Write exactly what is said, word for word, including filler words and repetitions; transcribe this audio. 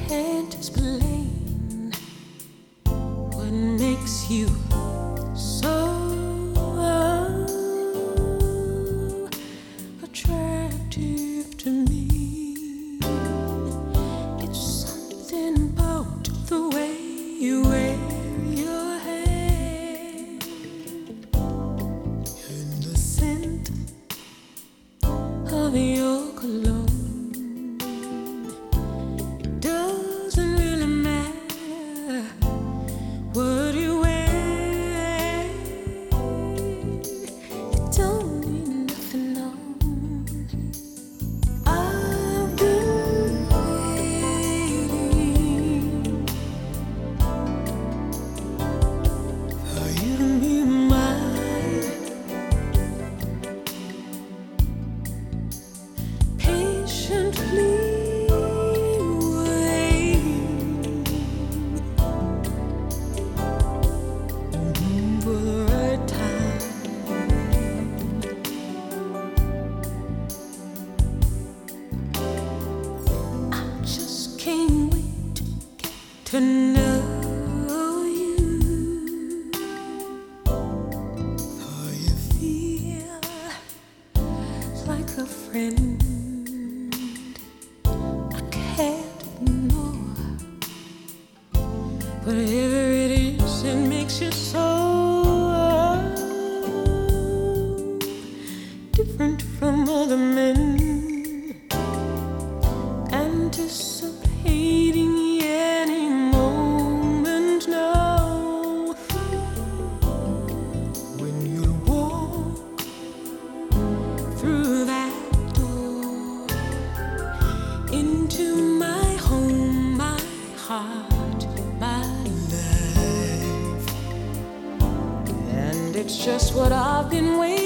can't explain what makes you so attractive to me. It's something about the way you wear your hair and the scent of your cologne. Doesn't really matter what you wear. It don't mean nothing, no. I've been waiting for you to be mine, patiently can't wait to get to know you. For you feel like a friend I can't ignore. Whatever it is, it makes you so different from other men. Anticipating any moment now, when you walk through that door into my home, my heart, my life. And it's just what I've been waiting